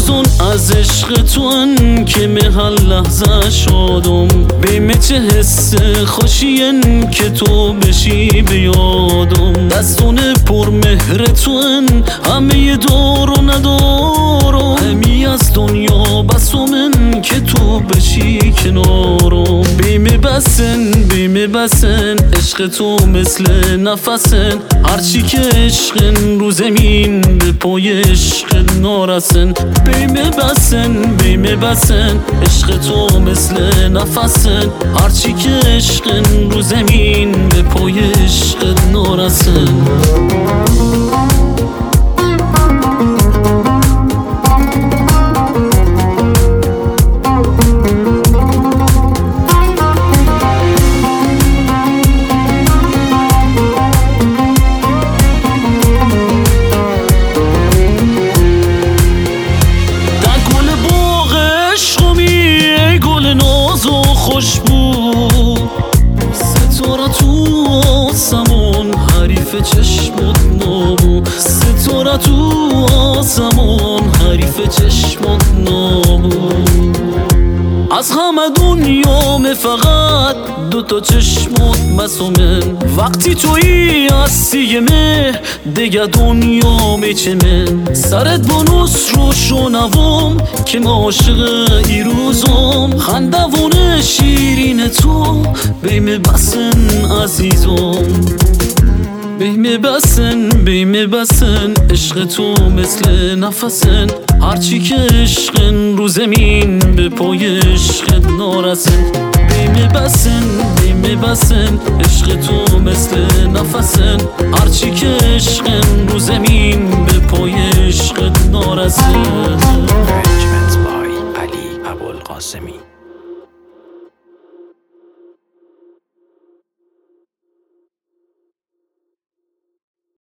افزون از عشق توان که محل لحظه شادم بیمه چه حس خوشین که تو بشی بیادم دستون پر مهر توان همه دار و ندارم همی از دنیا بسومن که تو بشی کنارم بیمه بسن عشق تو مثل نفسن هرچی که عشقن رو زمین به پای عشق نارسن بیمه بسن عشق تو مثل نفسن هرچی که عشقن رو زمین به پای عشق نارسن خوشبو ستاره تو آسمون حریف چشمت نابو ستاره تو آسمون حریف چشمت نابو از همه دنیام فقط دوتا چشمت مسومن وقتی تویی هستی مه دیگه دنیا میچمن سرت بونوس رو شنوم که ما عاشق ایروزم خندوون شیرین تو بیمه بسن عزیزم بیمه بسن عشق تو مثل نفسن هرچی که عشقن رو زمین به پای عشق نارسن بیمه بسن عشق تو مثل نفسن هرچی که عشقن رو زمین به پای عشق نارسن Arrangements by Ali Abul Qasemi.